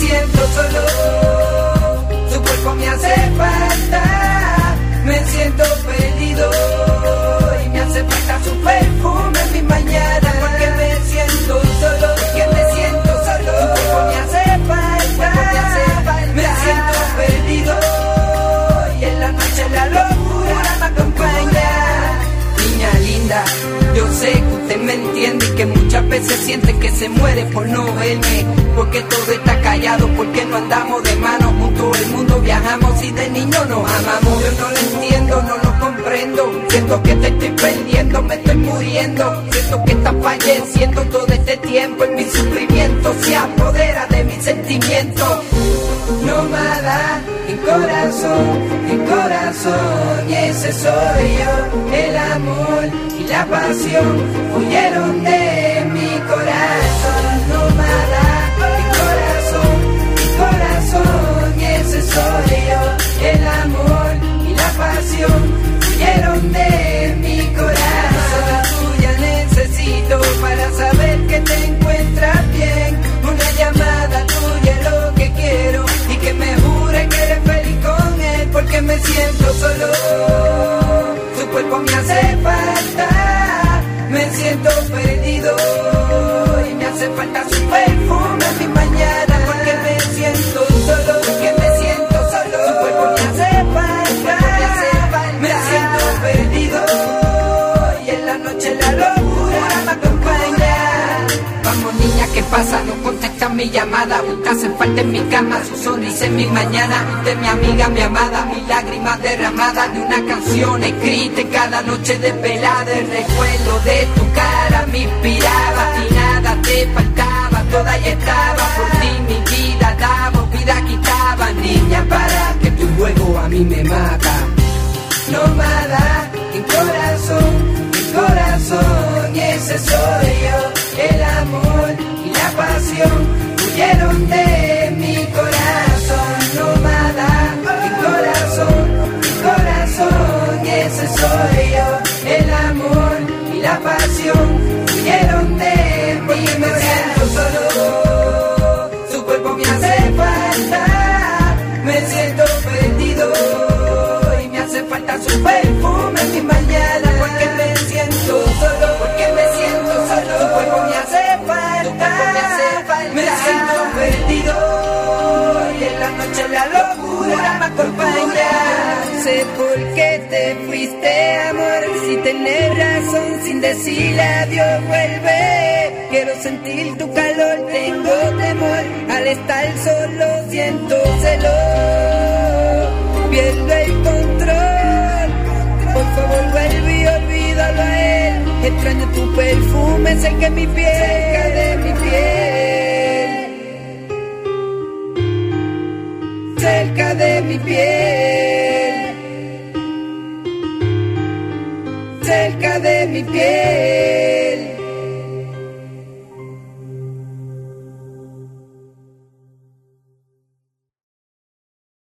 siento solo, su cuerpo me hace falta, me siento perdido y me hace falta su perfume en mi mañana, porque me siento solo, porque me siento solo, su cuerpo me hace falta, me siento perdido y en la noche la locura me acompaña. Niña linda, yo sé que usted me entiende y que muchas veces siente que se muere por no verme, porque todo está callado, porque no andamos de mano juntos, el mundo viajamos y de niño nos amamos. Yo no lo entiendo, no lo comprendo, siento que te estoy perdiendo, me estoy muriendo, siento que estás falleciendo todo este tiempo y mi sufrimiento se apodera de mis sentimientos. Nómada, en corazón, y ese soy yo, el amor y la pasión huyeron de mi corazón. Nómada, en corazón, y ese soy yo, el amor y la pasión huyeron de mi corazón. Tuya necesito para saber que te encuentras bien, una llamada tuya es lo que quiero y que me jure que eres feliz con él, porque me siento solo, su cuerpo me hace falta, me siento perdido y me hace falta su perfume en mi mañana, porque me siento solo, porque me siento solo, su cuerpo me hace falta, me siento perdido y en la noche la locura me acompaña. Vamos niña, ¿qué pasa? No contestas mi llamada, buscas en falta en mi cama, su sonrisa en mi mañana, de mi amiga, mi amada, mis lágrimas derramadas de una canción escrita en cada noche desvelada, el recuerdo de tu cara me inspiraba y nada te faltaba, toda ya estaba, por ti mi vida daba, vida quitaba, niña, para que tu juego a mí me mata. Nómada, en corazón, y ese soy yo, el amor y la pasión huyeron de mi corazón. Nómada, en corazón, y ese soy yo, el amor y la pasión huyeron de mi corazón. Me siento solo, su cuerpo me hace falta, me siento perdido y me hace falta su perfume en mi mañana, porque me siento solo, porque me siento solo, su cuerpo me hace falta, me siento perdido y en la noche la locura me acompaña. Sé por qué te fuiste, amor, si tenés razón, sin decirle adiós vuelve. Quiero sentir tu calor, tengo temor, al estar solo siento celos, pierdo el control, por favor vuelve y olvídalo a él, extraño tu perfume cerca de mi piel, cerca de mi piel, cerca de mi piel, cerca de mi piel.